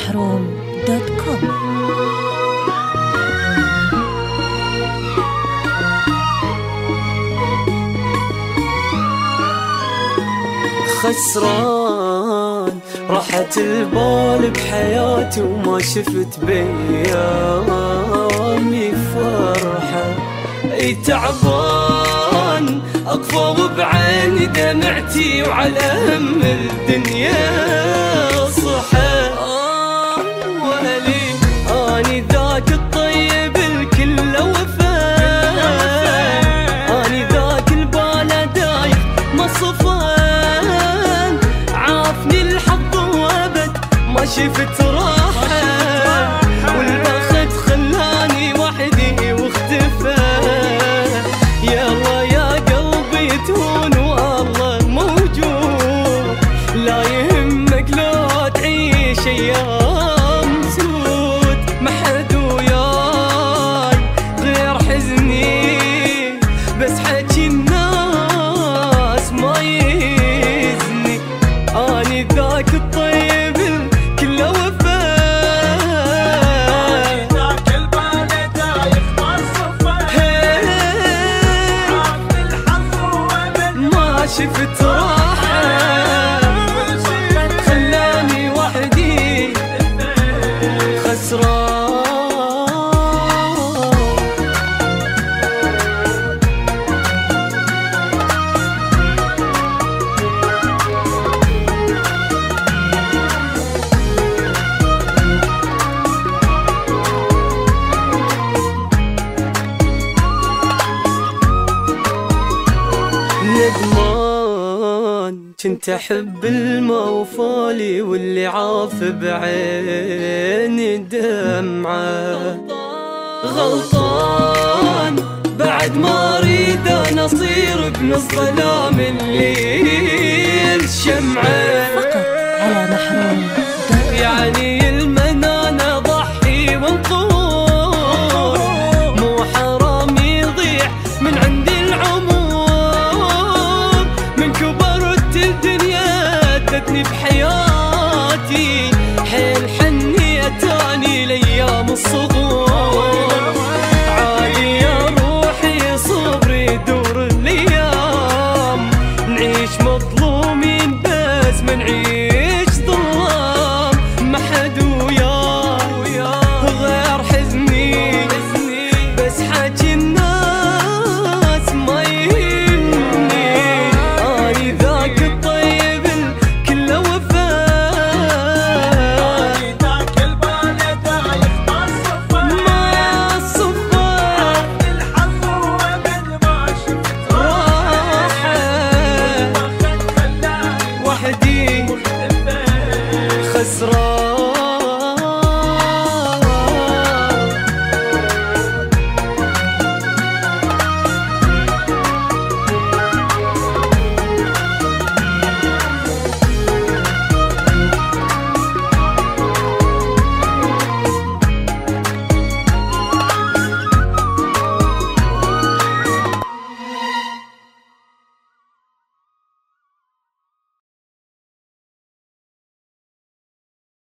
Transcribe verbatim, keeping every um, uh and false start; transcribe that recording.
محروم دوت كوم. خسران راحت البال بحياتي وما شفت بيامي فرحة. اي تعبان اقفى بعيني دمعتي وعلى هم الدنيا صحى. آه ولي اني ذاك الطيب الكل وفاء، اني ذاك البال دايخ ما صفان، عافني الحظ وابد ما شفت راحة، والبخت خلاني وحدي واختفى. يلا يا قلبي تهون والله موجود، لا يهمك لو تعيش ايام سود، ما حد وياي غير حزني، بس حكي الناس ما يهزني. اني ذاك الطيب الكل وفاء، ذاك البال دايخ ما صفى، عافني الحظ وابد ما شفت راحة، خلاني وحدي خسران. ندمان كنت احب الموفالي، واللي عاف بعيني دمعه. غلطان بعد ما اريد انا اصير بنص ظلام الليل شمعه. فقط على محروم دوت كوم. يعني المنان اضحي وانقور، مو حرام يضيع من عند العمر، من كبرت الدنيا ادتني بحياتي، حيل حنيتاني لايام الصغر.